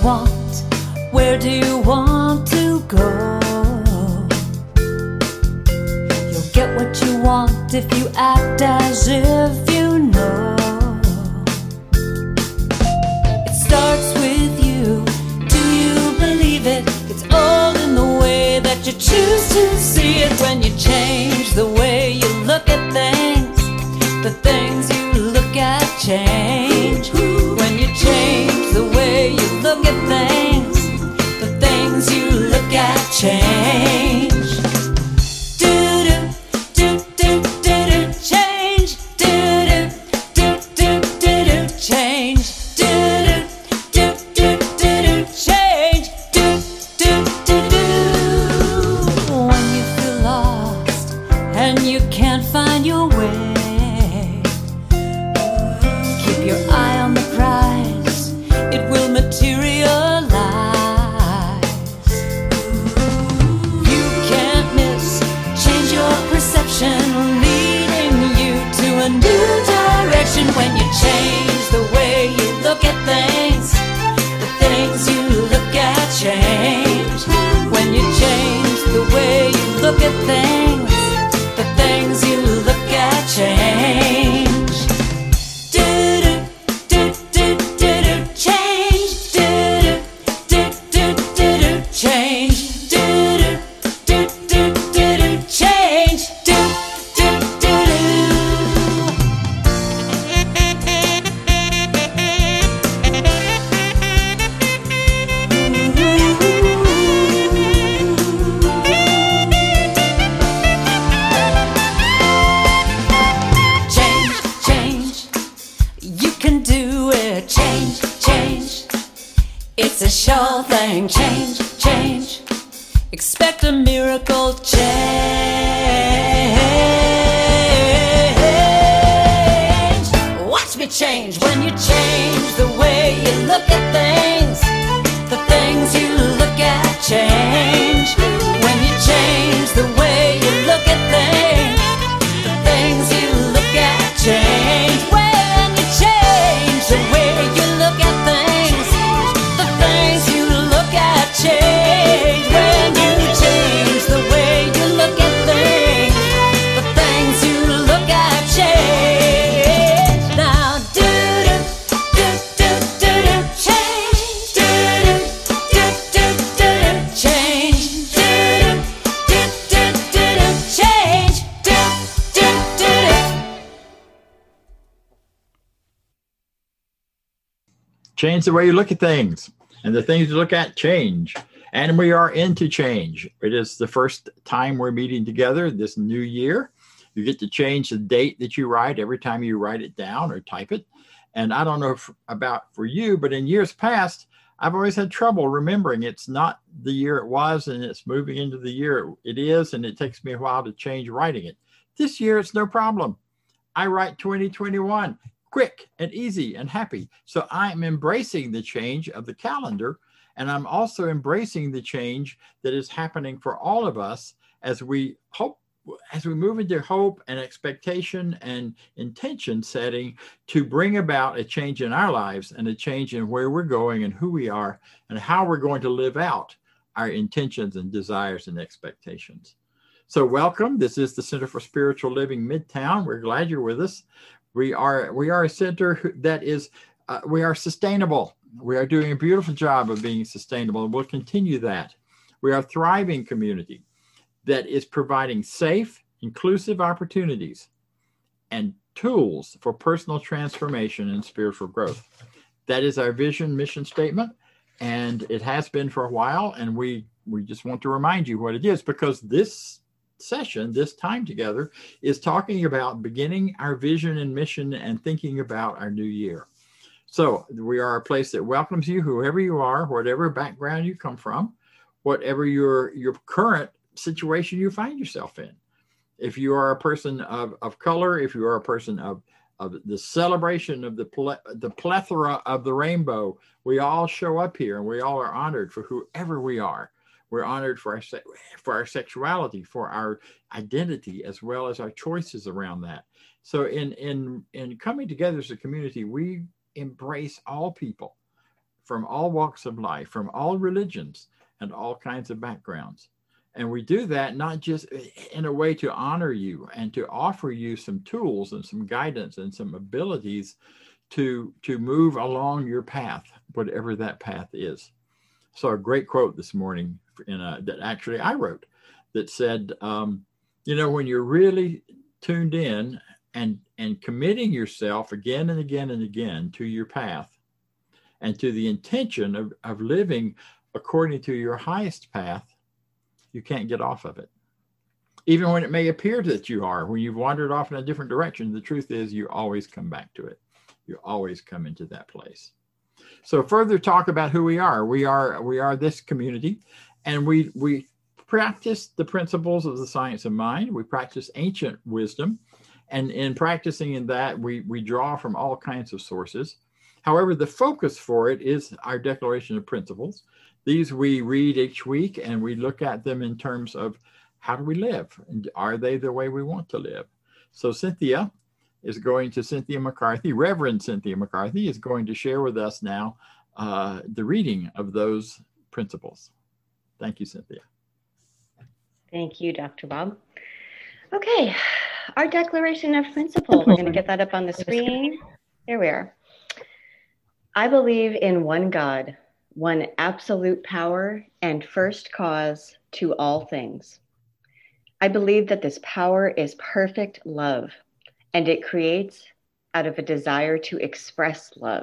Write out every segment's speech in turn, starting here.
want? Where do you want to go? You'll get what you want if you act as if you know. It starts with you. Do you believe it? It's all in the way that you choose to see it. When you change the way you look at things, the things you look at change. When you change the way you look at things, the things you look at change. Change. When you feel lost and you can't find your way, keep your eye on the prize, it will materialize. You can't miss, change your perception, leading you to a new direction. When you change the way you look at things, the things you look at change. When you change the way you look at things, the things you look at change. It's a sure thing. Change. Expect a miracle change. Watch me change. When you change the way you look at things, the things you look at change. When you change the way you look at things, the things you look at change. When you change the way you look at things, the things you look at change. When you change the way you look at things, the things you look at change. Now change the way you look at things, and the things you look at change. And we are into change. It is the first time we're meeting together this new year. You get to change the date that you write every time you write it down or type it. And I don't know about for you, but in years past, I've always had trouble remembering it's not the year it was, and it's moving into the year it is, and it takes me a while to change writing it. This year, it's no problem. I write 2021. Quick and easy and happy. So I'm embracing the change of the calendar, and I'm also embracing the change that is happening for all of us as we move into hope and expectation and intention setting to bring about a change in our lives and a change in where we're going and who we are and how we're going to live out our intentions and desires and expectations. So welcome. This is the Center for Spiritual Living Midtown. We're glad you're with us. We are a center that is, we are sustainable. We are doing a beautiful job of being sustainable, and we'll continue that. We are a thriving community that is providing safe, inclusive opportunities and tools for personal transformation and spiritual growth. That is our vision, mission statement, and it has been for a while, and we just want to remind you what it is, because this session, this time together, is talking about beginning our vision and mission and thinking about our new year. So we are a place that welcomes you, whoever you are, whatever background you come from, whatever your current situation you find yourself in. If you are a person of color, if you are a person of the celebration of the plethora of the rainbow, we all show up here, and we all are honored for whoever we are. We're honored for our sexuality, for our identity, as well as our choices around that. So in coming together as a community, we embrace all people from all walks of life, from all religions and all kinds of backgrounds. And we do that not just in a way to honor you and to offer you some tools and some guidance and some abilities to move along your path, whatever that path is. So a great quote this morning that actually I wrote that said, when you're really tuned in and committing yourself again and again and again to your path and to the intention of living according to your highest path, you can't get off of it. Even when it may appear that you are, when you've wandered off in a different direction, the truth is you always come back to it. You always come into that place. So further talk about who we are. We are this community, and we practice the principles of the science of mind. We practice ancient wisdom, and in practicing in that, we draw from all kinds of sources. However, the focus for it is our Declaration of Principles. These we read each week, and we look at them in terms of how do we live, and are they the way we want to live? So Cynthia McCarthy, Reverend Cynthia McCarthy, is going to share with us now the reading of those principles. Thank you, Cynthia. Thank you, Dr. Bob. Okay, our Declaration of Principles. We're going to get that up on the screen. There we are. I believe in one God, one absolute power and first cause to all things. I believe that this power is perfect love, and it creates out of a desire to express love.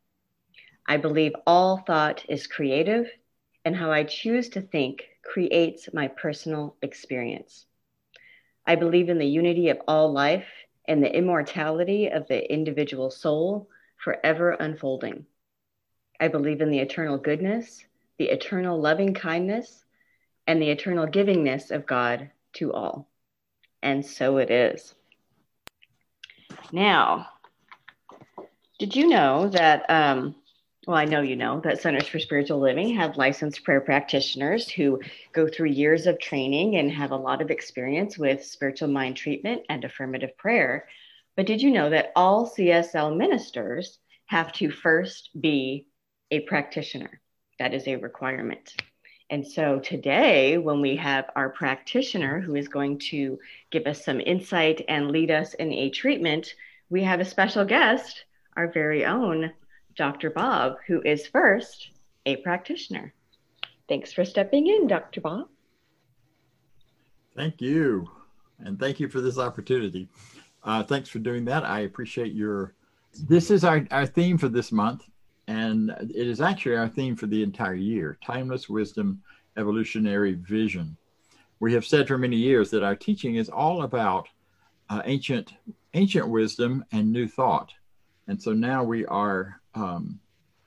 I believe all thought is creative, and how I choose to think creates my personal experience. I believe in the unity of all life and the immortality of the individual soul forever unfolding. I believe in the eternal goodness, the eternal loving kindness, and the eternal givingness of God to all. And so it is. Now, did you know that, I know you know that Centers for Spiritual Living have licensed prayer practitioners who go through years of training and have a lot of experience with spiritual mind treatment and affirmative prayer. But did you know that all CSL ministers have to first be a practitioner? That is a requirement. And so today, when we have our practitioner who is going to give us some insight and lead us in a treatment, we have a special guest, our very own Dr. Bob, who is first a practitioner. Thanks for stepping in, Dr. Bob. Thank you. And thank you for this opportunity. Thanks for doing that. I appreciate this is our theme for this month. And it is actually our theme for the entire year, Timeless Wisdom, Evolutionary Vision. We have said for many years that our teaching is all about ancient wisdom and new thought. And so now we are in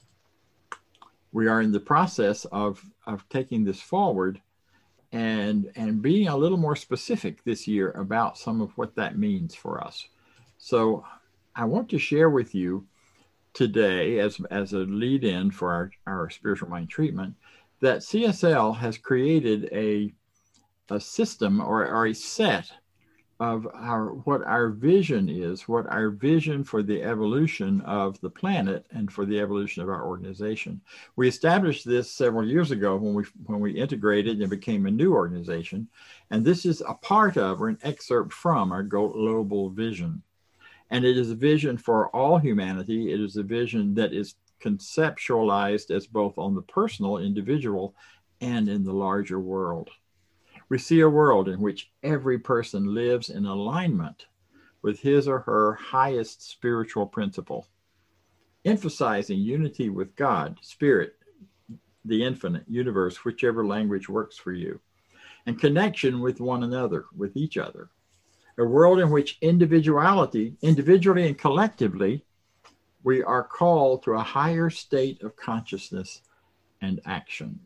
the process of taking this forward and being a little more specific this year about some of what that means for us. So I want to share with you today, as a lead-in for our spiritual mind treatment, that CSL has created a system or a set of what our vision is, what our vision for the evolution of the planet and for the evolution of our organization. We established this several years ago when we integrated and became a new organization, and this is a part of or an excerpt from our global vision. And it is a vision for all humanity. It is a vision that is conceptualized as both on the personal, individual, and in the larger world. We see a world in which every person lives in alignment with his or her highest spiritual principle, emphasizing unity with God, Spirit, the infinite, universe, whichever language works for you, and connection with one another, with each other. A world in which individually and collectively, we are called to a higher state of consciousness and action.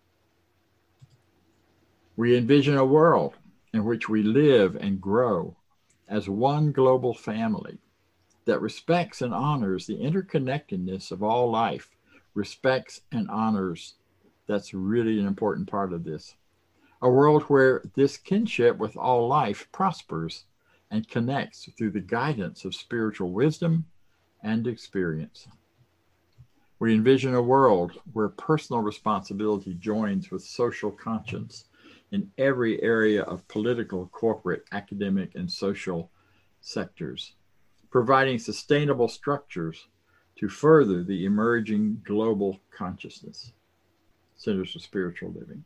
We envision a world in which we live and grow as one global family that respects and honors the interconnectedness of all life, respects and honors. That's really an important part of this. A world where this kinship with all life prospers and connects through the guidance of spiritual wisdom and experience. We envision a world where personal responsibility joins with social conscience in every area of political, corporate, academic, and social sectors, providing sustainable structures to further the emerging global consciousness. Centers for Spiritual Living.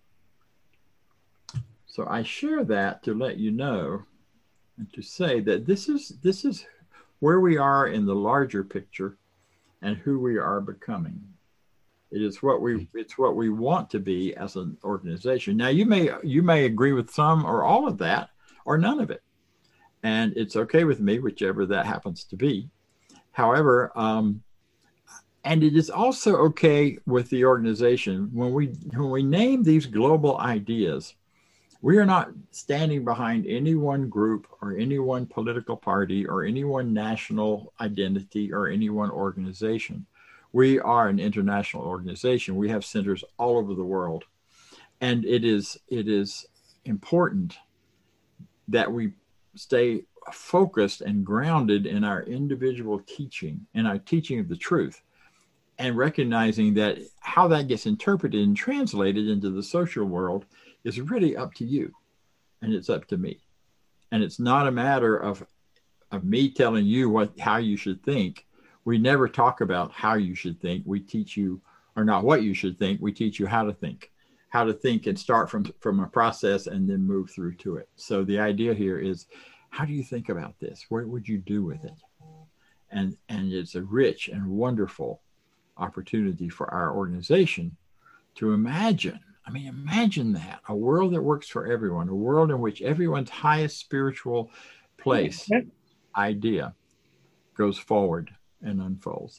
So I share that to let you know and to say that this is where we are in the larger picture and who we are becoming. It's what we want to be as an organization. Now you may agree with some or all of that or none of it. And it's okay with me, whichever that happens to be. However, and it is also okay with the organization when we name these global ideas. We are not standing behind any one group or any one political party or any one national identity or any one organization. We are an international organization. We have centers all over the world. And it is important that we stay focused and grounded in our individual teaching, in our teaching of the truth, and recognizing that how that gets interpreted and translated into the social world is really up to you, and it's up to me. And it's not a matter of me telling you how you should think. We never talk about how you should think. We teach you, or not what you should think, we teach you how to think and start from a process and then move through to it. So the idea here is, how do you think about this? What would you do with it? And it's a rich and wonderful opportunity for our organization to imagine that, a world that works for everyone, a world in which everyone's highest spiritual place, idea, goes forward and unfolds.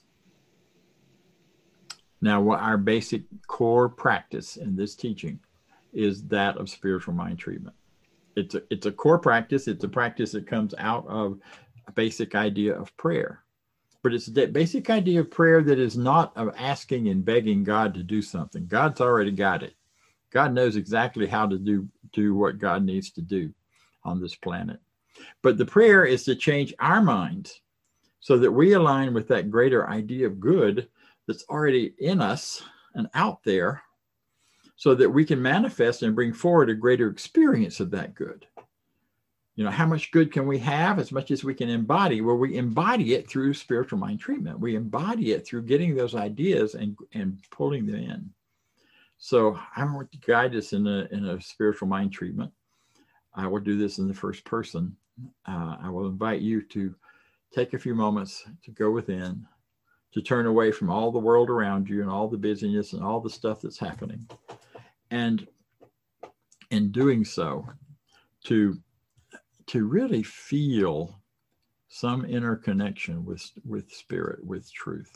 Now, what our basic core practice in this teaching is that of spiritual mind treatment. It's a core practice. It's a practice that comes out of a basic idea of prayer. But it's that basic idea of prayer that is not of asking and begging God to do something. God's already got it. God knows exactly how to do what God needs to do on this planet. But the prayer is to change our minds so that we align with that greater idea of good that's already in us and out there, so that we can manifest and bring forward a greater experience of that good. You know, how much good can we have? As much as we can embody. Well, we embody it through spiritual mind treatment. We embody it through getting those ideas and pulling them in. So I'm going to guide us in a spiritual mind treatment. I will do this in the first person. I will invite you to take a few moments to go within, to turn away from all the world around you and all the busyness and all the stuff that's happening. And in doing so, to really feel some inner connection with spirit, with truth.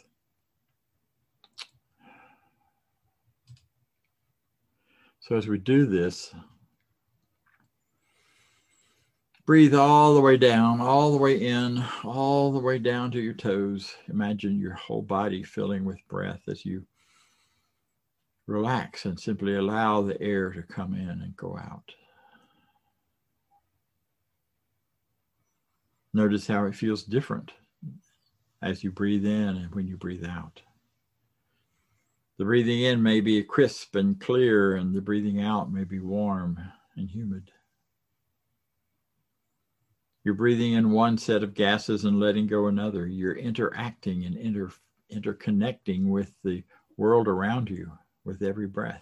So as we do this, breathe all the way down, all the way in, all the way down to your toes. Imagine your whole body filling with breath as you relax and simply allow the air to come in and go out. Notice how it feels different as you breathe in and when you breathe out. The breathing in may be crisp and clear, and the breathing out may be warm and humid. You're breathing in one set of gases and letting go another. You're interacting and interconnecting with the world around you with every breath.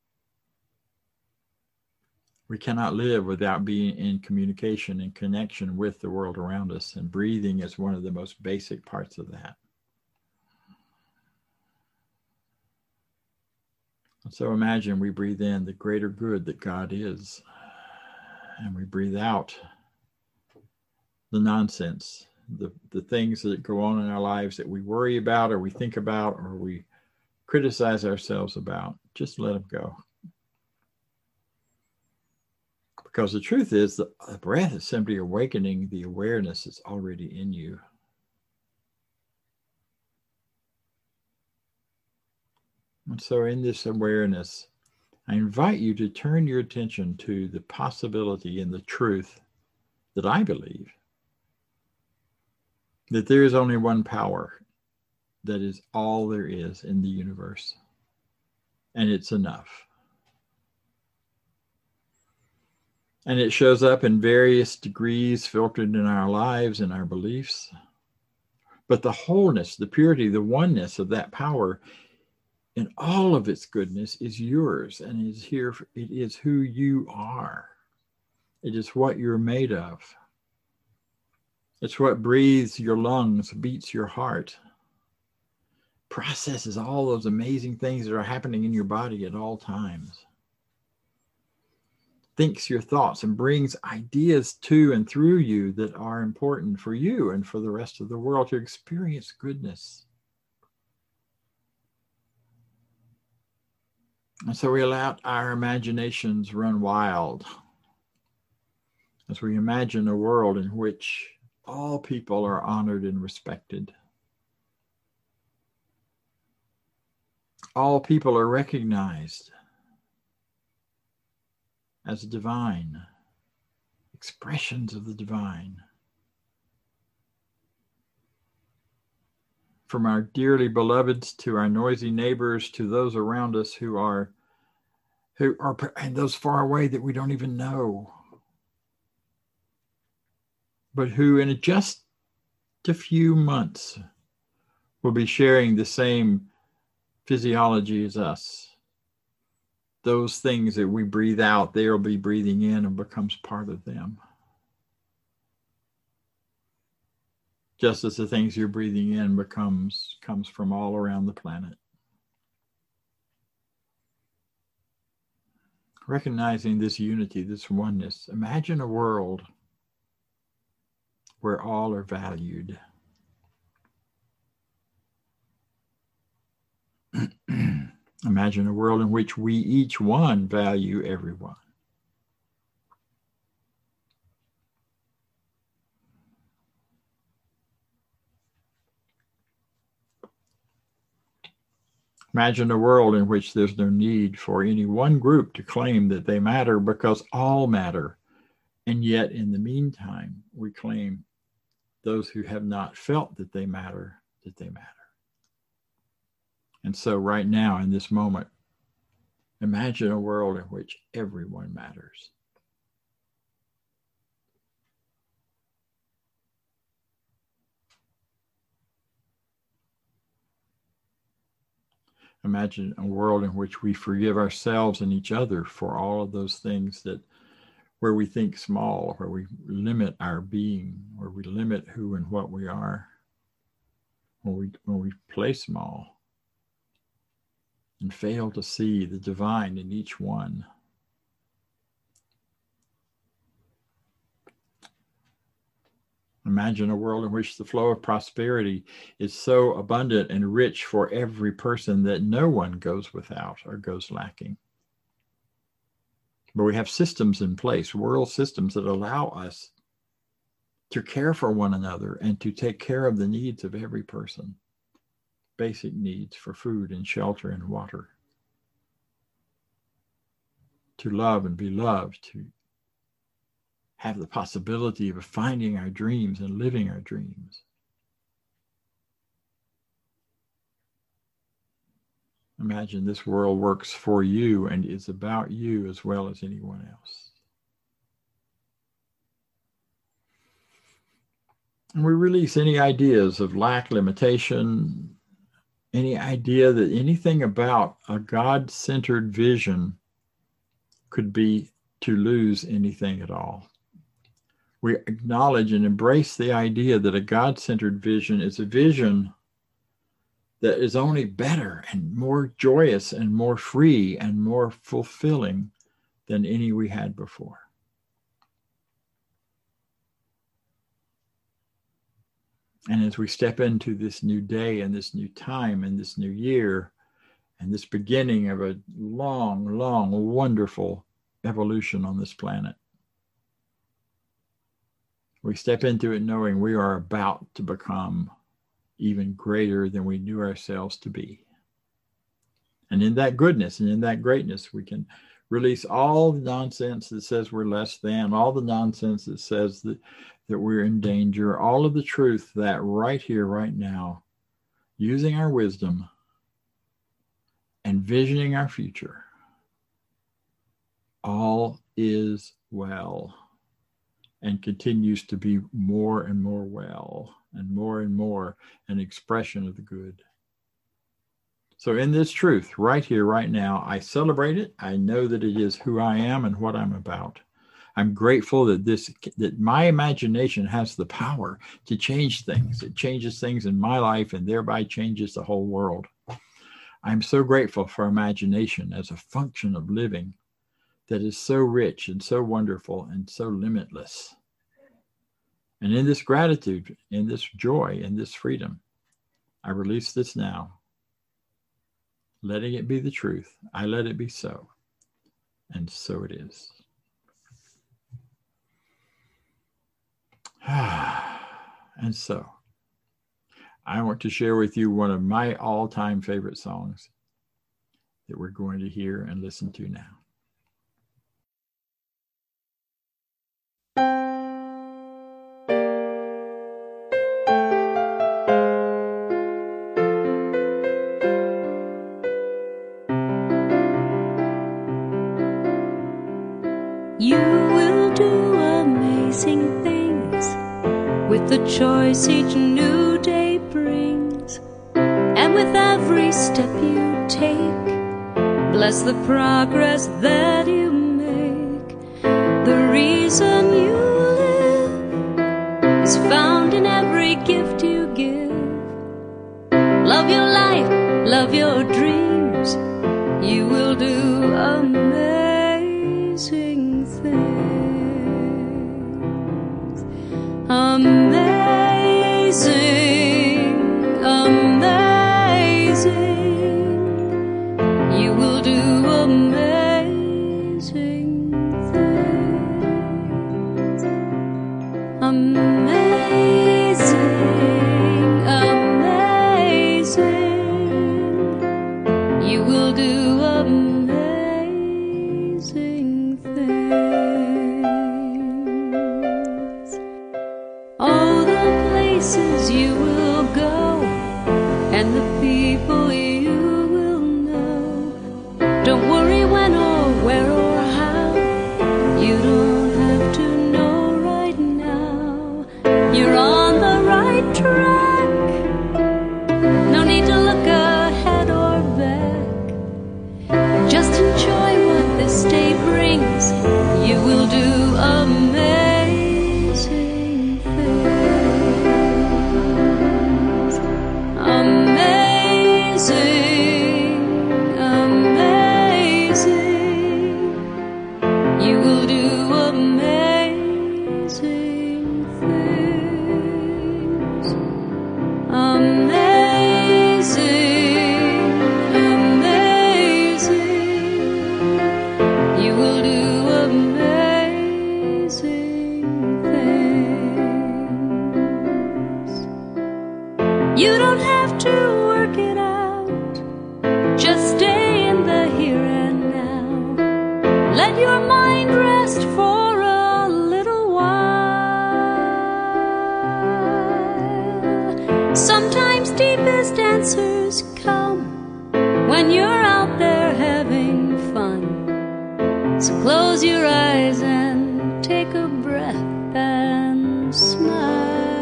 We cannot live without being in communication and connection with the world around us, and breathing is one of the most basic parts of that. And so imagine we breathe in the greater good that God is, and we breathe out the nonsense, the things that go on in our lives that we worry about or we think about or we criticize ourselves about. Just let them go. Because the truth is that the breath is simply awakening the awareness that's already in you. And so in this awareness, I invite you to turn your attention to the possibility and the truth that I believe, that there is only one power that is all there is in the universe. And it's enough. And it shows up in various degrees filtered in our lives and our beliefs. But the wholeness, the purity, the oneness of that power in all of its goodness is yours, and is here. It is who you are. It is what you're made of. It's what breathes your lungs, beats your heart, processes all those amazing things that are happening in your body at all times. Thinks your thoughts and brings ideas to and through you that are important for you and for the rest of the world to experience goodness. And so we allow our imaginations run wild as we imagine a world in which all people are honored and respected. All people are recognized as divine, expressions of the divine. From our dearly beloveds to our noisy neighbors to those around us who are and those far away that we don't even know, but who in just a few months will be sharing the same physiology as us. Those things that we breathe out, they'll be breathing in and becomes part of them. Just as the things you're breathing in comes from all around the planet. Recognizing this unity, this oneness, imagine a world where all are valued. Imagine a world in which we each one value everyone. Imagine a world in which there's no need for any one group to claim that they matter, because all matter. And yet, in the meantime, we claim those who have not felt that they matter, that they matter. And so right now, in this moment, imagine a world in which everyone matters. Imagine a world in which we forgive ourselves and each other for all of those things where we think small, where we limit our being, where we limit who and what we are, when we play small and fail to see the divine in each one. Imagine a world in which the flow of prosperity is so abundant and rich for every person that no one goes without or goes lacking. But we have systems in place, world systems that allow us to care for one another and to take care of the needs of every person. Basic needs for food and shelter and water. To love and be loved, to have the possibility of finding our dreams and living our dreams. Imagine this world works for you and is about you as well as anyone else. And we release any ideas of lack, limitation, any idea that anything about a God-centered vision could be to lose anything at all. We acknowledge and embrace the idea that a God-centered vision is a vision that is only better and more joyous and more free and more fulfilling than any we had before. And as we step into this new day and this new time and this new year and this beginning of a long, long, wonderful evolution on this planet, we step into it knowing we are about to become even greater than we knew ourselves to be. And in that goodness and in that greatness, we can release all the nonsense that says we're less than, all the nonsense that says that we're in danger, all of the truth that right here, right now, using our wisdom, and visioning our future, all is well and continues to be more and more well and more an expression of the good. So in this truth, right here, right now, I celebrate it. I know that it is who I am and what I'm about. I'm grateful that my imagination has the power to change things. It changes things in my life and thereby changes the whole world. I'm so grateful for imagination as a function of living that is so rich and so wonderful and so limitless. And in this gratitude, in this joy, in this freedom, I release this now, letting it be the truth. I let it be so, and so it is. And so, I want to share with you one of my all-time favorite songs that we're going to hear and listen to now. You will do amazing things with the choice each new day brings, and with every step you take, bless the progress that you make. The reason you live is found in every gift you give. Love your life, love your dreams. You will do amazing things. Amazing, amazing. You will do amazing things. Amazing, amazing. You will do amazing things. Oh, the places you will go and the people you will know. Don't worry when or where or how. You don't have to know right now. You're on the right track. No need to look ahead or back. Just enjoy what this day brings. You will do amazing things. Amazing, amazing. You will do amazing things. Amazing, amazing. You will do amazing things. You don't have to work it out. Just stay in the here and now. Let your mind rest for a little while. Sometimes deepest answers come when you're out there having fun. So close your eyes and take a breath and smile.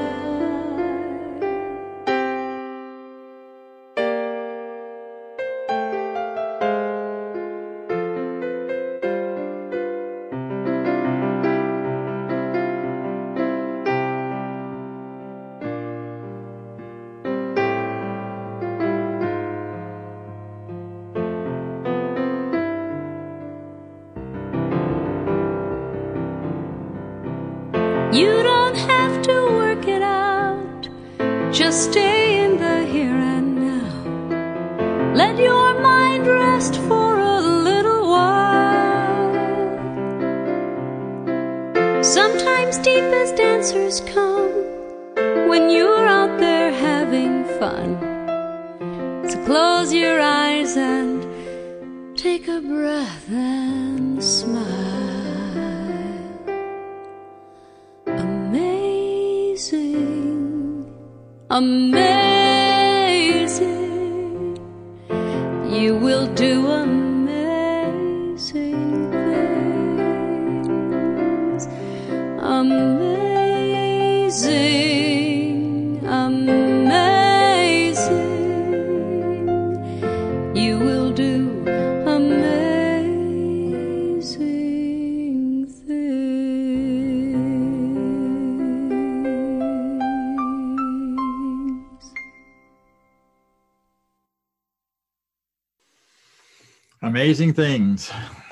You don't have to work it out. Just stay in the here and now. Let your mind rest for a little while. Sometimes deepest answers come when you're out there having fun. So close your eyes and take a breath and smile. Amazing, amazing, will do amazing things. Amazing, amazing. You will do amazing things. Amazing things.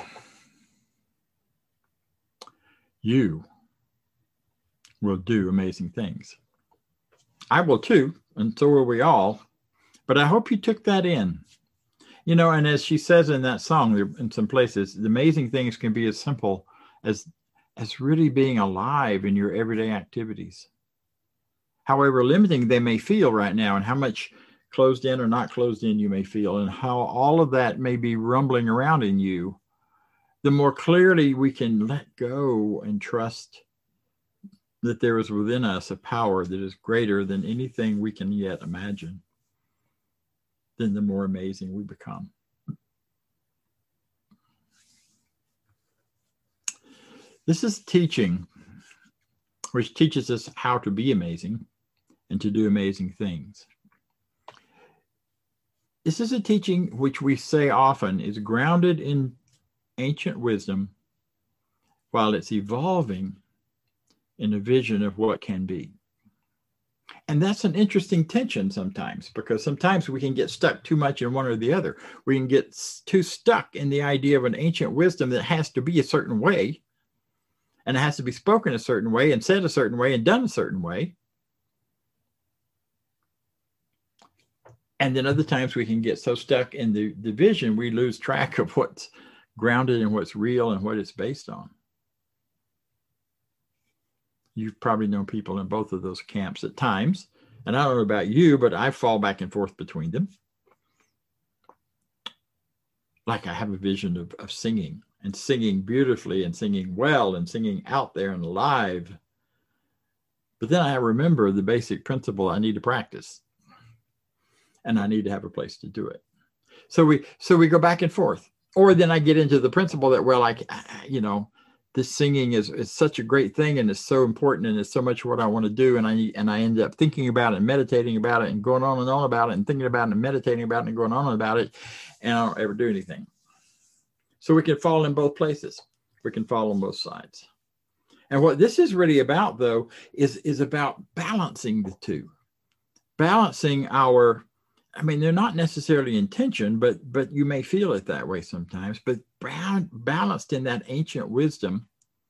You will do amazing things. I will too, and so will we all. But I hope you took that in. You know, and as she says in that song, in some places, the amazing things can be as simple as really being alive in your everyday activities. However limiting they may feel right now, and how much closed in or not closed in you may feel, and how all of that may be rumbling around in you, the more clearly we can let go and trust that there is within us a power that is greater than anything we can yet imagine, then the more amazing we become. This is teaching, which teaches us how to be amazing and to do amazing things. This is a teaching which we say often is grounded in ancient wisdom while it's evolving in a vision of what can be. And that's an interesting tension sometimes, because sometimes we can get stuck too much in one or the other. We can get too stuck in the idea of an ancient wisdom that has to be a certain way, and it has to be spoken a certain way and said a certain way and done a certain way. And then other times we can get so stuck in the vision, we lose track of what's grounded and what's real and what it's based on. You've probably known people in both of those camps at times. And I don't know about you, but I fall back and forth between them. Like I have a vision of singing, and singing beautifully and singing well and singing out there and live. But then I remember the basic principle: I need to practice. And I need to have a place to do it. So we go back and forth. Or then I get into the principle that, well, like, you know, this singing is such a great thing, and it's so important, and it's so much what I want to do. And I end up thinking about it and meditating about it and going on and on about it and thinking about it and meditating about it and going on about it. And I don't ever do anything. So we can fall in both places. We can fall on both sides. And what this is really about, though, is about balancing the two. Balancing our, I mean, they're not necessarily in tension, but you may feel it that way sometimes, but balanced in that ancient wisdom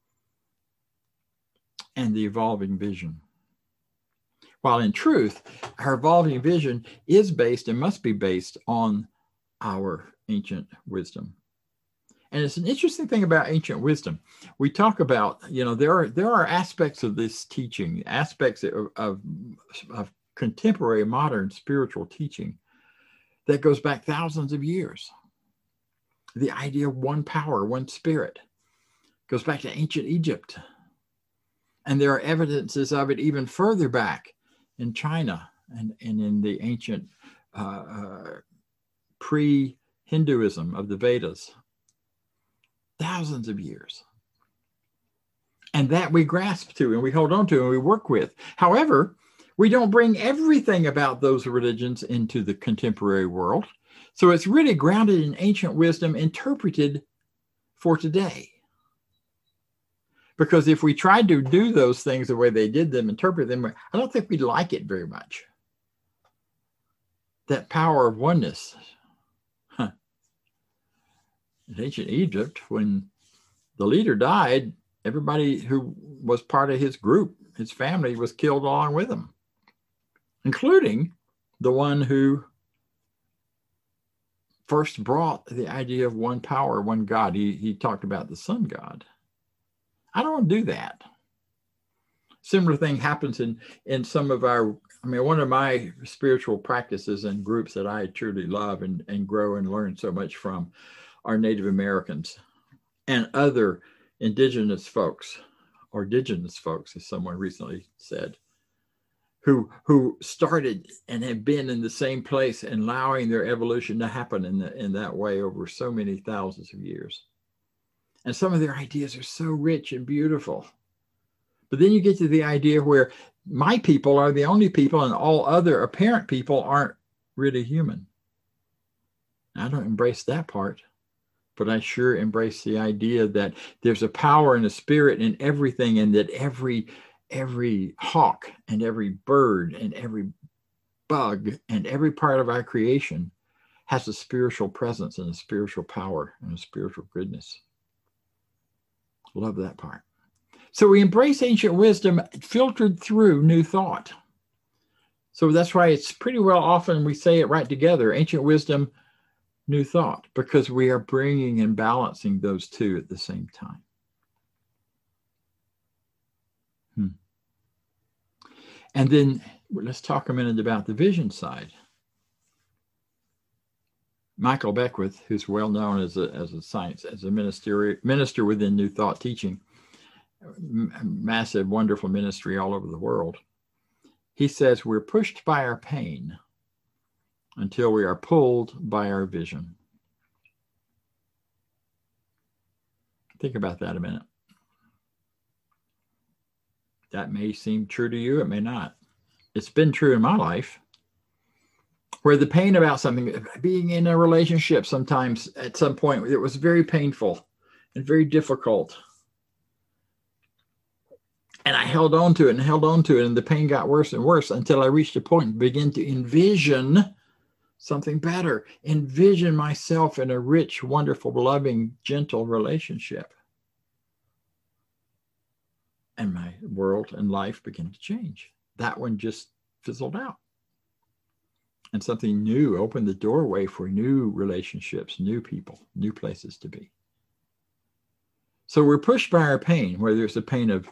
and the evolving vision. While in truth, our evolving vision is based and must be based on our ancient wisdom. And it's an interesting thing about ancient wisdom. We talk about, you know, there are aspects of this teaching, aspects of contemporary modern spiritual teaching that goes back thousands of years. The idea of one power, one spirit, goes back to ancient Egypt. And there are evidences of it even further back in China and in the ancient pre-Hinduism of the Vedas. Thousands of years. And that we grasp to and we hold on to and we work with. However, we don't bring everything about those religions into the contemporary world. So it's really grounded in ancient wisdom interpreted for today. Because if we tried to do those things the way they did them, interpret them, I don't think we'd like it very much. That power of oneness. In ancient Egypt, when the leader died, everybody who was part of his group, his family, was killed along with him, including the one who first brought the idea of one power, one God. He talked about the sun god. I don't do that. Similar thing happens in some of our, I mean, one of my spiritual practices and groups that I truly love and grow and learn so much from are Native Americans and other indigenous folks, or indigenous folks, as someone recently said. who started and have been in the same place and allowing their evolution to happen in that way over so many thousands of years. And some of their ideas are so rich and beautiful. But then you get to the idea where my people are the only people and all other apparent people aren't really human. I don't embrace that part, but I sure embrace the idea that there's a power and a spirit in everything, and that every hawk and every bird and every bug and every part of our creation has a spiritual presence and a spiritual power and a spiritual goodness. Love that part. So we embrace ancient wisdom filtered through new thought. So that's why it's pretty well often we say it right together, ancient wisdom, new thought, because we are bringing and balancing those two at the same time. And then let's talk a minute about the vision side. Michael Beckwith, who's well known as a minister within New Thought teaching, massive, wonderful ministry all over the world. He says we're pushed by our pain until we are pulled by our vision. Think about that a minute. That may seem true to you, it may not. It's been true in my life, where the pain about something, being in a relationship sometimes at some point, it was very painful and very difficult. And I held on to it, and the pain got worse and worse until I reached a point and began to envision something better, envision myself in a rich, wonderful, loving, gentle relationship. And my world and life began to change. That one just fizzled out. And something new opened the doorway for new relationships, new people, new places to be. So we're pushed by our pain, whether it's the pain of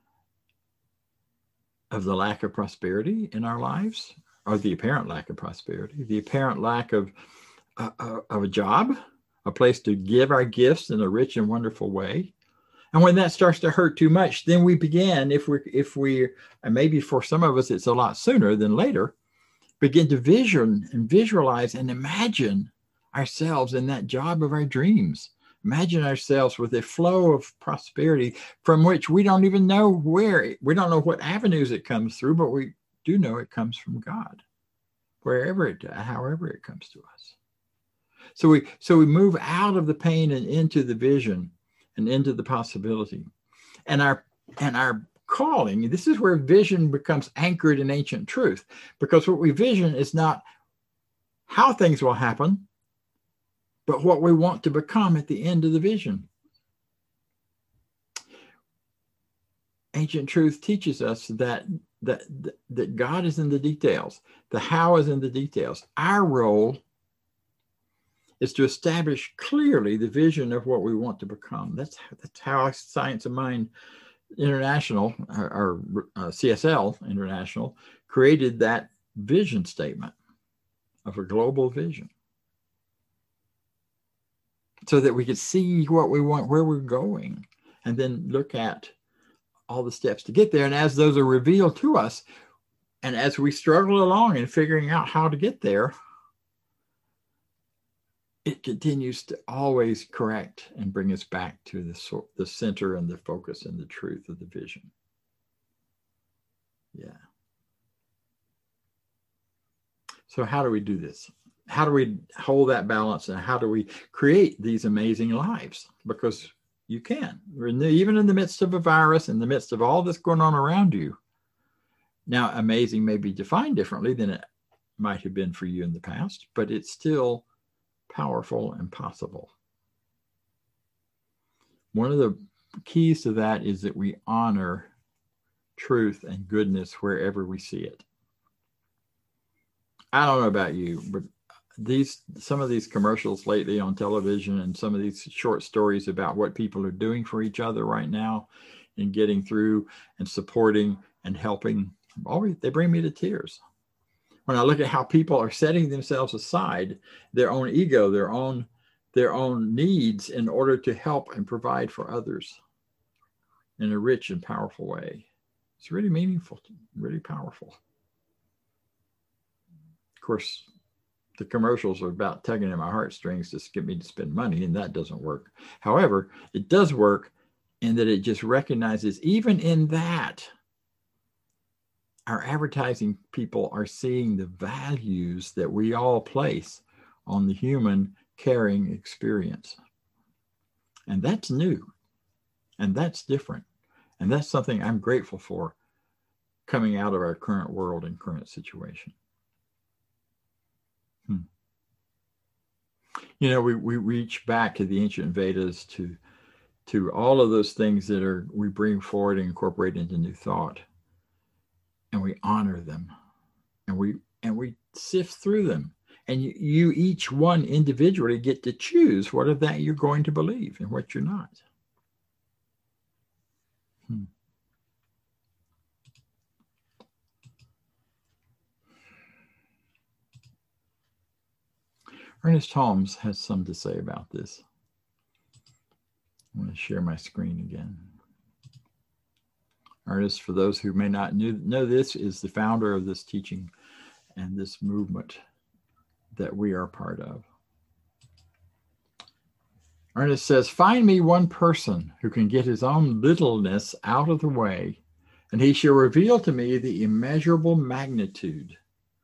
the lack of prosperity in our lives, or the apparent lack of prosperity, the apparent lack of a job, a place to give our gifts in a rich and wonderful way. And when that starts to hurt too much, then we begin, if we, and maybe for some of us it's a lot sooner than later, begin to vision and visualize and imagine ourselves in that job of our dreams. Imagine ourselves with a flow of prosperity from which we don't even know where, we don't know what avenues it comes through, but we do know it comes from God, however it comes to us. So we move out of the pain and into the vision and into the possibility. And our calling, this is where vision becomes anchored in ancient truth, because what we vision is not how things will happen, but what we want to become at the end of the vision. Ancient truth teaches us that God is in the details. The how is in the details. Our role is to establish clearly the vision of what we want to become. That's how Science of Mind International, or CSL International, created that vision statement of a global vision, so that we could see what we want, where we're going, and then look at all the steps to get there. And as those are revealed to us, and as we struggle along in figuring out how to get there, it continues to always correct and bring us back to the center and the focus and the truth of the vision. Yeah. So how do we do this? How do we hold that balance, and how do we create these amazing lives? Because you can. Even in the midst of a virus, in the midst of all this going on around you. Now, amazing may be defined differently than it might have been for you in the past, but it's still powerful and possible. One of the keys to that is that we honor truth and goodness wherever we see it. I don't know about you, but some of these commercials lately on television and some of these short stories about what people are doing for each other right now and getting through and supporting and helping, they bring me to tears. When I look at how people are setting themselves aside, their own ego, their own needs, in order to help and provide for others in a rich and powerful way. It's really meaningful, really powerful. course, the commercials are about tugging at my heartstrings to get me to spend money, and that doesn't work. However, it does work in that it just recognizes, even in that, our advertising people are seeing the values that we all place on the human caring experience. And that's new, and that's different. And that's something I'm grateful for coming out of our current world and current situation. You know, we reach back to the ancient Vedas, to all of those things that we bring forward and incorporate into new thought, and we honor them, and we sift through them, and you each one individually get to choose what of that you're going to believe and what you're not. Ernest Holmes has some to say about this. I'm going to share my screen again. Ernest, for those who may not know this, is the founder of this teaching and this movement that we are part of. Ernest says, find me one person who can get his own littleness out of the way, and he shall reveal to me the immeasurable magnitude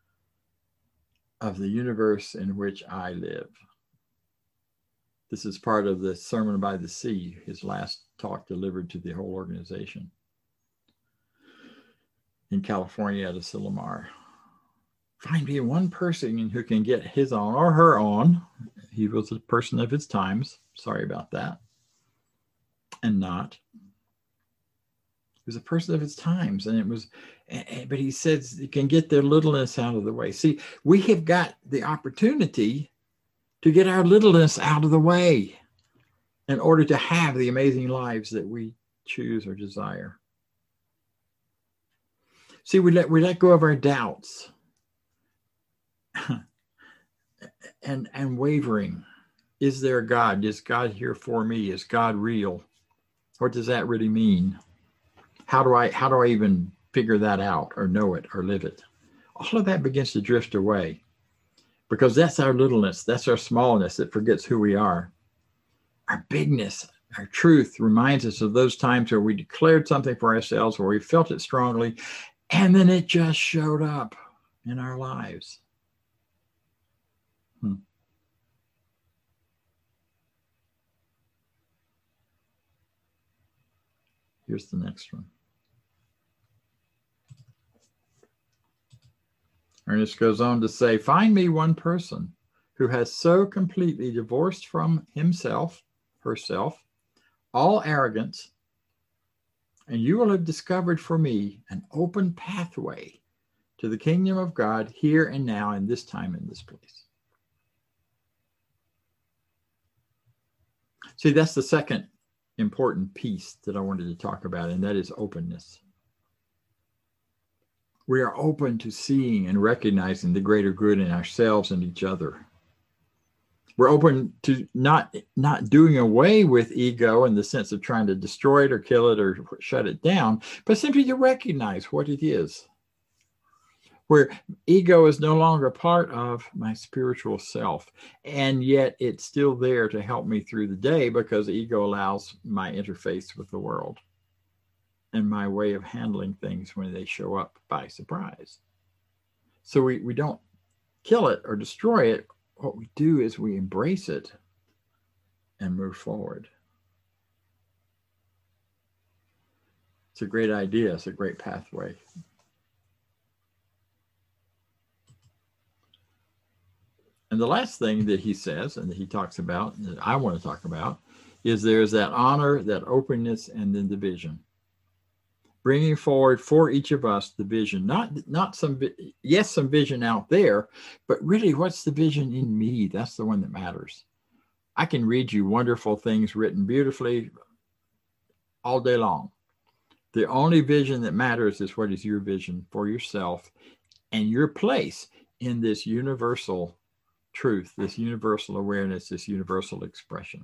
of the universe in which I live. This is part of the Sermon by the Sea, his last talk delivered to the whole organization in California at Asilomar. Find me one person who can get his own or her own. He was a person of his times. Sorry about that. And not. He was a person of his times, but he says you can get their littleness out of the way. See, we have got the opportunity to get our littleness out of the way in order to have the amazing lives that we choose or desire. See, we let go of our doubts and wavering. Is there a God? Is God here for me? Is God real? What does that really mean? How do I even figure that out or know it or live it? All of that begins to drift away because that's our littleness. That's our smallness that forgets who we are. Our bigness, our truth reminds us of those times where we declared something for ourselves, where we felt it strongly, and then it just showed up in our lives. Here's the next one. Ernest goes on to say, find me one person who has so completely divorced from himself, herself, all arrogance, and you will have discovered for me an open pathway to the kingdom of God here and now, in this time, in this place. See, that's the second important piece that I wanted to talk about, and that is openness. We are open to seeing and recognizing the greater good in ourselves and each other. We're open to not doing away with ego in the sense of trying to destroy it or kill it or shut it down, but simply to recognize what it is. Where ego is no longer a part of my spiritual self, and yet it's still there to help me through the day because ego allows my interface with the world and my way of handling things when they show up by surprise. So we don't kill it or destroy it. What we do is we embrace it and move forward. It's a great idea. It's a great pathway. And the last thing that he says and that he talks about, that I want to talk about, is there's that honor, that openness, and then the vision. Bringing forward for each of us the vision, not some vision out there, but really what's the vision in me? That's the one that matters. I can read you wonderful things written beautifully all day long. The only vision that matters is what is your vision for yourself and your place in this universal truth, this universal awareness, this universal expression.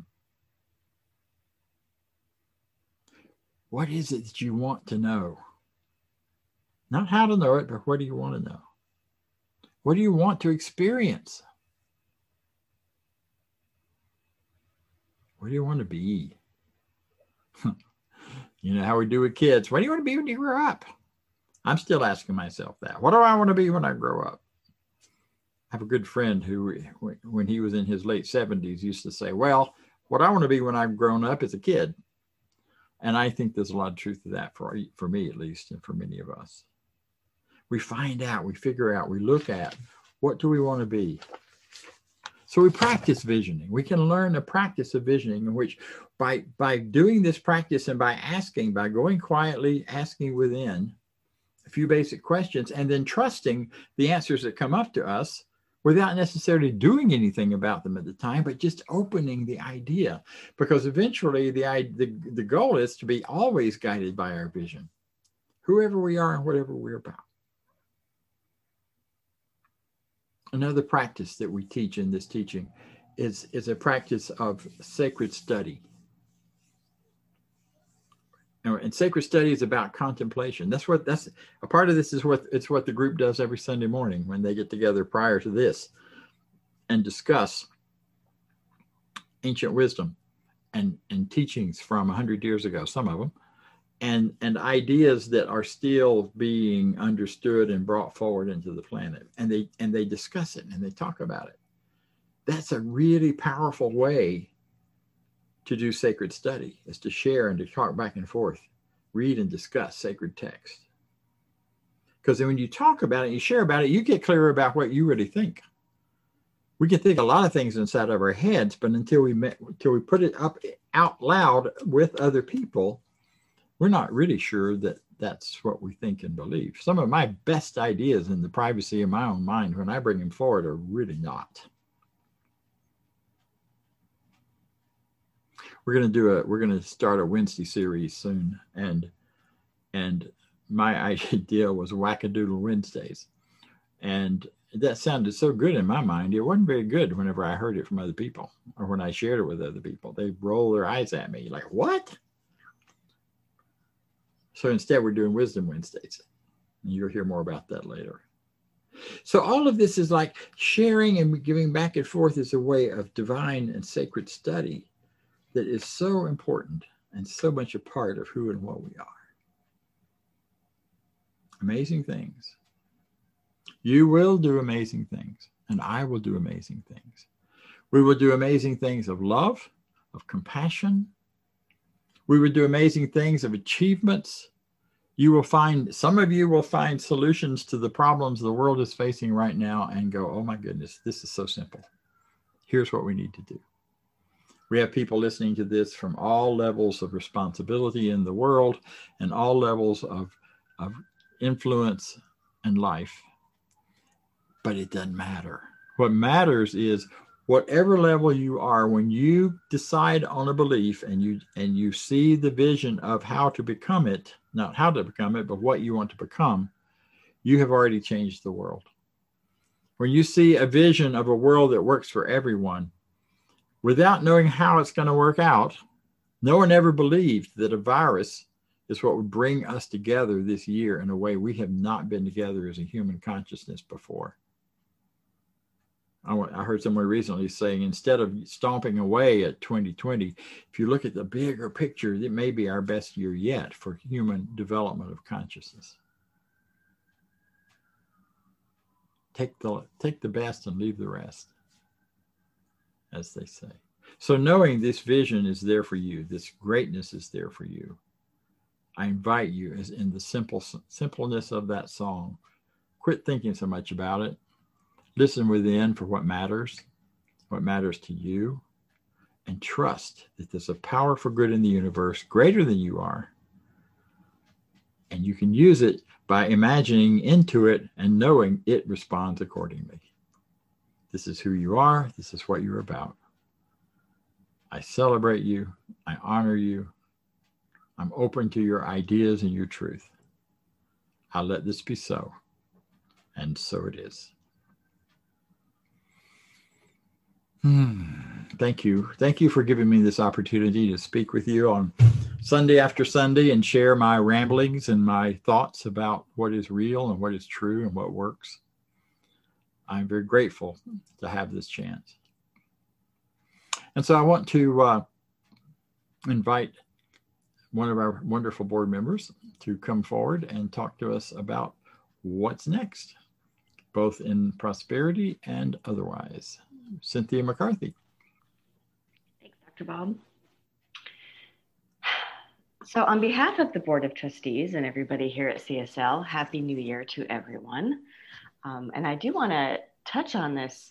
What is it that you want to know? Not how to know it, but what do you want to know? What do you want to experience? What do you want to be? You know how we do with kids. What do you want to be when you grow up? I'm still asking myself that. What do I want to be when I grow up? I have a good friend who, when he was in his late 70s, used to say, well, what I want to be when I've grown up is a kid. And I think there's a lot of truth to that for me, at least, and for many of us. We find out, we figure out, we look at, what do we want to be? So we practice visioning. We can learn a practice of visioning in which by doing this practice and by asking, by going quietly, asking within a few basic questions, and then trusting the answers that come up to us without necessarily doing anything about them at the time, but just opening the idea. Because eventually the goal is to be always guided by our vision, whoever we are and whatever we're about. Another practice that we teach in this teaching is a practice of sacred study. And sacred study is about contemplation. That's a part of this is what the group does every Sunday morning when they get together prior to this and discuss ancient wisdom and teachings from 100 years ago, some of them, and ideas that are still being understood and brought forward into the planet. And they discuss it and they talk about it. That's a really powerful way to do sacred study, is to share and to talk back and forth, read and discuss sacred text. Because when you talk about it, you share about it, you get clearer about what you really think. We can think a lot of things inside of our heads, but until we put it up out loud with other people, we're not really sure that that's what we think and believe. Some of my best ideas in the privacy of my own mind, when I bring them forward, are really not. We're going to start a Wednesday series soon, and my idea was Wackadoodle Wednesdays, and that sounded so good in my mind. It wasn't very good whenever I heard it from other people or when I shared it with other people. They roll their eyes at me like, what? So instead, we're doing Wisdom Wednesdays. And you'll hear more about that later. So all of this is like sharing and giving back and forth is a way of divine and sacred study that is so important and so much a part of who and what we are. Amazing things. You will do amazing things, and I will do amazing things. We will do amazing things of love, of compassion. We will do amazing things of achievements. Some of you will find solutions to the problems the world is facing right now and go, oh my goodness, this is so simple. Here's what we need to do. We have people listening to this from all levels of responsibility in the world and all levels of influence and life. But it doesn't matter. What matters is whatever level you are, when you decide on a belief and you see the vision of how to become it, not how to become it, but what you want to become, you have already changed the world. When you see a vision of a world that works for everyone, without knowing how it's going to work out, no one ever believed that a virus is what would bring us together this year in a way we have not been together as a human consciousness before. I heard someone recently saying, instead of stomping away at 2020, if you look at the bigger picture, it may be our best year yet for human development of consciousness. Take the best and leave the rest, as they say. So knowing this vision is there for you, this greatness is there for you, I invite you, as in the simpleness of that song, quit thinking so much about it. Listen within for what matters to you, and trust that there's a power for good in the universe greater than you are. And you can use it by imagining into it and knowing it responds accordingly. This is who you are. This is what you're about. I celebrate you. I honor you. I'm open to your ideas and your truth. I'll let this be so. And so it is. Thank you. Thank you for giving me this opportunity to speak with you on Sunday after Sunday and share my ramblings and my thoughts about what is real and what is true and what works. I'm very grateful to have this chance. And so I want to invite one of our wonderful board members to come forward and talk to us about what's next, both in prosperity and otherwise. Cynthia McCarthy. Thanks, Dr. Bob. So on behalf of the Board of Trustees and everybody here at CSL, Happy New Year to everyone. And I do want to touch on this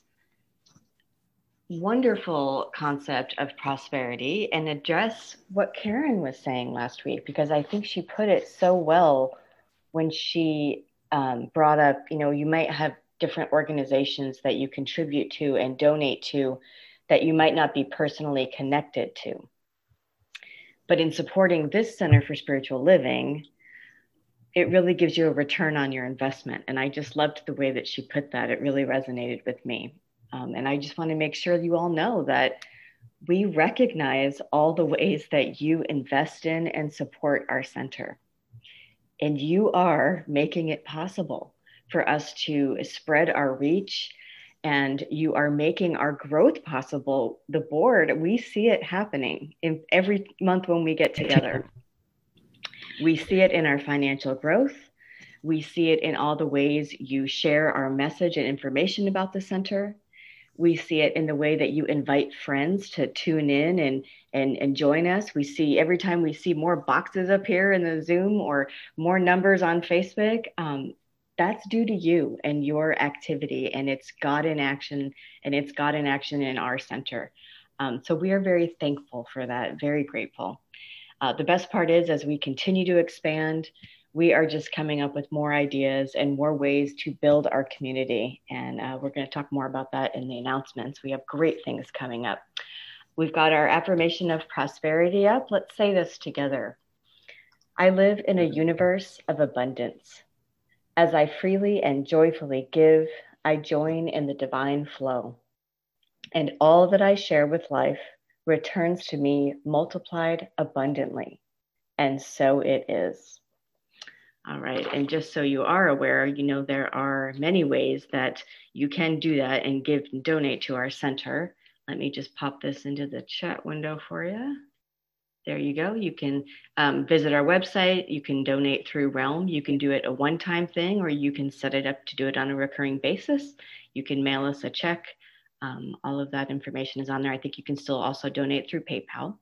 wonderful concept of prosperity and address what Karen was saying last week, because I think she put it so well when she brought up, you might have different organizations that you contribute to and donate to that you might not be personally connected to. But in supporting this Center for Spiritual Living, it really gives you a return on your investment. And I just loved the way that she put that. It really resonated with me. And I just want to make sure you all know that we recognize all the ways that you invest in and support our center. And you are making it possible for us to spread our reach, and you are making our growth possible. The board, we see it happening in every month when we get together. We see it in our financial growth. We see it in all the ways you share our message and information about the center. We see it in the way that you invite friends to tune in and join us. We see every time we see more boxes up here in the Zoom or more numbers on Facebook, that's due to you and your activity, and it's God in action, and it's God in action in our center. So we are very thankful for that, very grateful. The best part is, as we continue to expand, we are just coming up with more ideas and more ways to build our community. And we're going to talk more about that in the announcements. We have great things coming up. We've got our affirmation of prosperity up. Let's say this together. I live in a universe of abundance. As I freely and joyfully give, I join in the divine flow. And all that I share with life returns to me multiplied abundantly. And so it is. All right. And just so you are aware, there are many ways that you can do that and give and donate to our center. Let me just pop this into the chat window for you. There you go. You can visit our website. You can donate through Realm. You can do it a one-time thing, or you can set it up to do it on a recurring basis. You can mail us a check. All of that information is on there. I think you can still also donate through PayPal.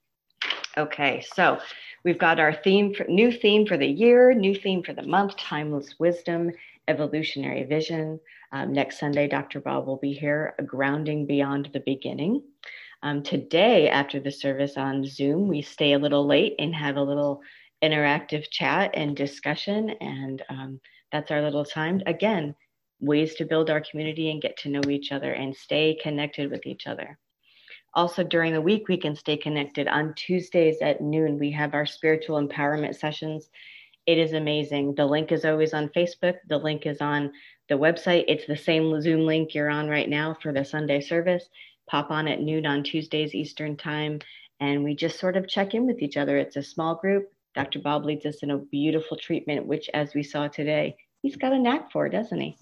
Okay, so we've got our new theme for the year, new theme for the month, Timeless Wisdom, Evolutionary Vision. Next Sunday, Dr. Bob will be here, Grounding Beyond the Beginning. Today, after the service on Zoom, we stay a little late and have a little interactive chat and discussion. And that's our little time. Again, ways to build our community and get to know each other and stay connected with each other. Also, during the week, we can stay connected. On Tuesdays at noon, we have our spiritual empowerment sessions. It is amazing. The link is always on Facebook. The link is on the website. It's the same Zoom link you're on right now for the Sunday service. Pop on at noon on Tuesdays Eastern Time, and we just sort of check in with each other. It's a small group. Dr. Bob leads us in a beautiful treatment, which, as we saw today, he's got a knack for, doesn't he?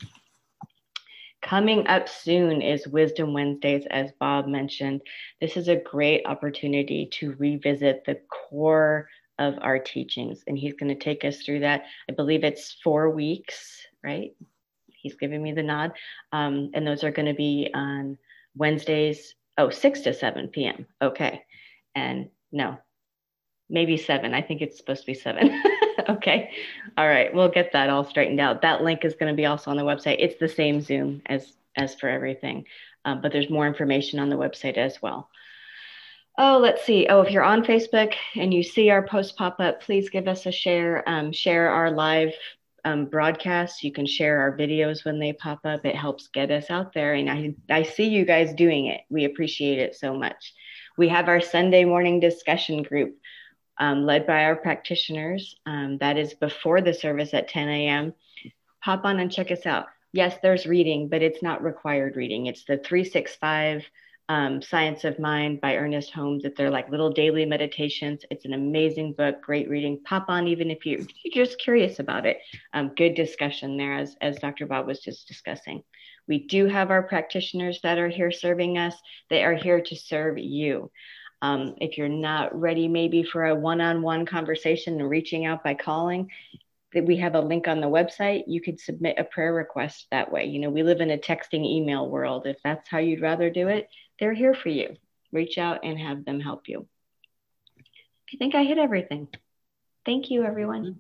Coming up soon is Wisdom Wednesdays, as Bob mentioned. This is a great opportunity to revisit the core of our teachings, and he's going to take us through that. I believe it's 4 weeks, right? He's giving me the nod. And those are going to be on Wednesdays, 6 to 7 p.m. Okay. And no, maybe 7. I think it's supposed to be 7. Okay. All right. We'll get that all straightened out. That link is going to be also on the website. It's the same Zoom as for everything, but there's more information on the website as well. Oh, let's see. Oh, if you're on Facebook and you see our post pop up, please give us a share. Share our live broadcasts. You can share our videos when they pop up. It helps get us out there. And I see you guys doing it. We appreciate it so much. We have our Sunday morning discussion group led by our practitioners. That is before the service at 10 a.m. Pop on and check us out. Yes, there's reading, but it's not required reading. It's the 365 Science of Mind by Ernest Holmes. They're like little daily meditations. It's an amazing book, great reading. Pop on even if you're just curious about it. Good discussion there, as Dr. Bob was just discussing. We do have our practitioners that are here serving us. They are here to serve you. If you're not ready maybe for a one-on-one conversation and reaching out by calling, we have a link on the website. You could submit a prayer request that way. You know, we live in a texting email world. If that's how you'd rather do it, they're here for you. Reach out and have them help you. I think I hit everything. Thank you, everyone.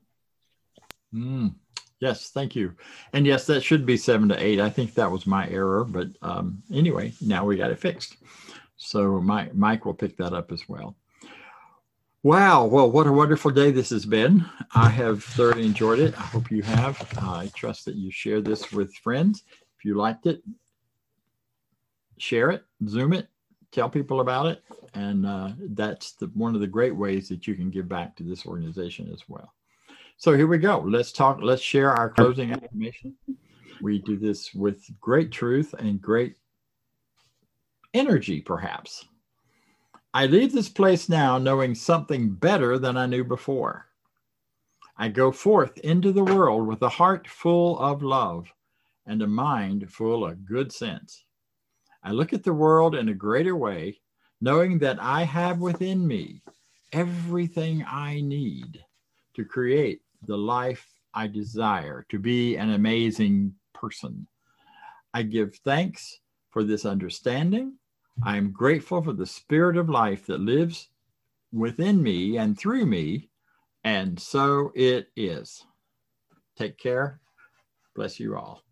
Yes, thank you. And yes, that should be 7 to 8. I think that was my error, but anyway, now we got it fixed. So Mike will pick that up as well. Wow. Well, what a wonderful day this has been. I have thoroughly enjoyed it. I hope you have. I trust that you share this with friends. If you liked it, share it, Zoom it, tell people about it. And that's one of the great ways that you can give back to this organization as well. So here we go. Let's share our closing affirmation. We do this with great truth and great energy, perhaps. I leave this place now knowing something better than I knew before. I go forth into the world with a heart full of love and a mind full of good sense. I look at the world in a greater way, knowing that I have within me everything I need to create the life I desire, to be an amazing person. I give thanks for this understanding. I am grateful for the spirit of life that lives within me and through me, and so it is. Take care. Bless you all.